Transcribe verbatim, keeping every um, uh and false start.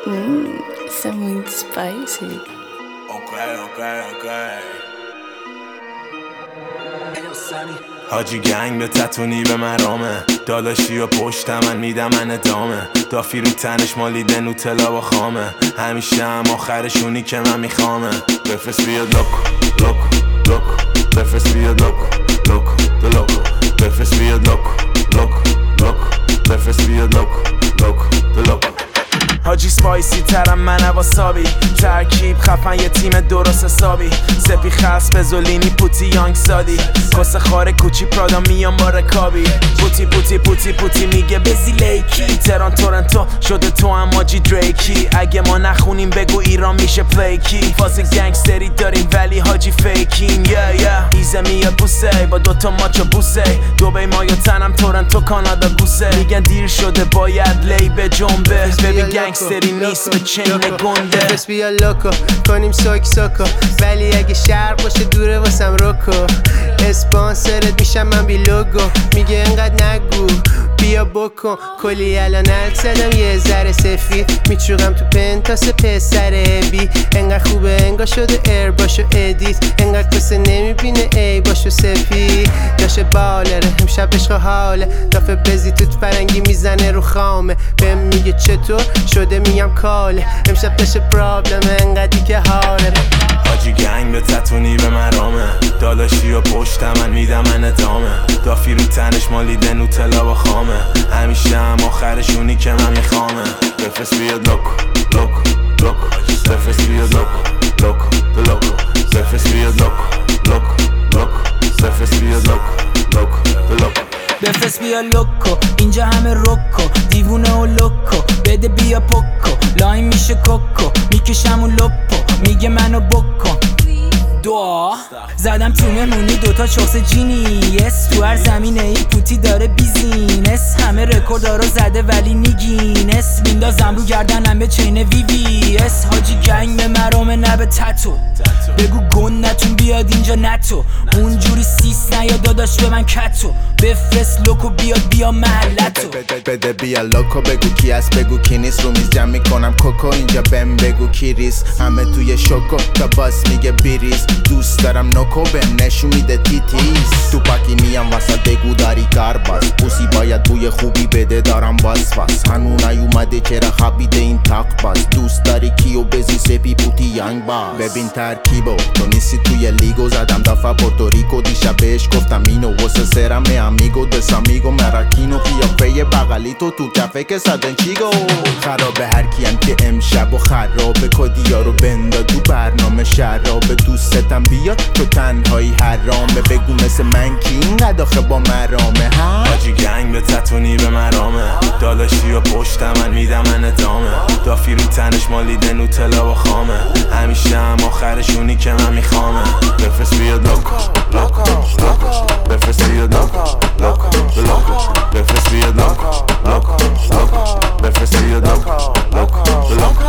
Mmm, isso é muito spicy. Ok, ok, ok. حاجی گنگ به تتونی به مرامه داداشی و پشت من میدم من ادامه دافی رو تنش مالیده نوتلا با خامه همیشه هم آخرشونی که من میخوامه بفرست بیاد لوکو لوکو لوکو بفرست بیاد لوکو لوکو دو لوکو بفرست بیاد لوکو لوکو لوکو بفرست بیاد لوکو لوکو دو لوکو حاجی سپایسی ترم من واسابی ترکیب خفن یه تیم درست حسابی سپی خس بزولینی پوتی یانگ سادی کس خاره کوچی پرادا میان با رکابی پوتی پوتی پوتی پوتی میگه بزی لیکی تران تورنتو شده تو هم حاجی دریکی اگه ما نخونیم بگو ایران میشه پلیکی فاز گنگستری داریم ولی حاجی فیکیم yeah, yeah. ایزه میاد بوسه با دوتا ماچو بوسه دوبی ما یا تنم تورنتو کانادا گوسه میگن دیر شده باید لی به جنبه ببین گنگستری نیست به چین گنده بس بیا لوکو کنیم سوک سوکو ولی اگه شرق باشه دوره واسم روکو اسپانسرت میشم من بی لوگو میگه انقدر نگو بیا بکن کلی الان الک زدم یه ذره سفید میچوغم تو پنتاس پسر بی انقدر خوبه انگار شده ایر باشو ادیت انقدر کسه نمیبینه ای باشو سفید داشه بالره امشب عشق حاله دافه بزی توت فرنگی میزنه رو خامه بهم میگه چطور شده میگم کاله امشب داشه پرابلم انقدری که حاله حاجی گنگ به تتونی به مرامه داداشی و پشت من میدم من ادامه دافی رو تنش مالیده نوتلا با خامه همیشه هم آخرشونی که من میخوامه بفرست بیاد لوکو لوکو لوکو بفرست بیاد لوکو لوکو دو لوکو بفرست بیاد لوکو لوکو لوکو بفرست بیاد لوکو لوکو دو لوکو بفرست بیا لوکو اینجا همه روکو دیوونه و لوکو بده بیا پوکو لاین میشه کوکو میکشم و لپو میگه منو بکن دعا زدم تو مهمونی دوتا چوس جینیس تو هر زمینه ای پوتی داره بیزینس همه رکوردارو زده ولی نیگینس میندازم رو گردنم به چین وی وی اس حاجی گنگ به مرامه نه به تتو بگو گن نتون بیاد اینجا نتو اونجوری سیس نیا داداش به من کتو بفرست لوکو بیاد بیا محلتو بده بیا لوکو بگو کی است بگو کی نیست رو میز جمع میکنم کوکو اینجا بهم بگو کی ریس همه توی شوکو تا باس میگه بیریز دوست دارم نوکو بهم نشون میده تیتیز تو پاکی میام واسه بگو داری کار باز پوسی باید بوی خوبی بده دارم باز باز هنو نیومده چرا خبیده این تاق باز دوست داری کیو بزی سپی پوتی یانگ باز ببین ترکیبو تو نیستی توی لیگو زدم دفعه پورتوریکو دیشب بهش گفتم اینو واسه سرمه امیگو دس امیگو مراکینو قیافه بغلی تو تو کفه که صدن چیگو خرابه هر کیم که امشب و خرابه کدیا رو بندا تو برنامه شرابه دوستتم بیا تو تنهایی حرامه بگو مثل من کی اینقدر آخه با مرامه ها حاجی گنگ به تتونی به مرامه داداشی و پشت من میدم من ادامه دافی رو تنش مالیده نوتلا با خامه همیشه هم آخرشونی که من میخوامه بفرست بیاد لوکو لوکو لوکو بفرست بیاد لوکو لوکو لوکو بفرست بیاد لوکو لوکو لوکو بفرست بیاد لوکو لوکو لوکو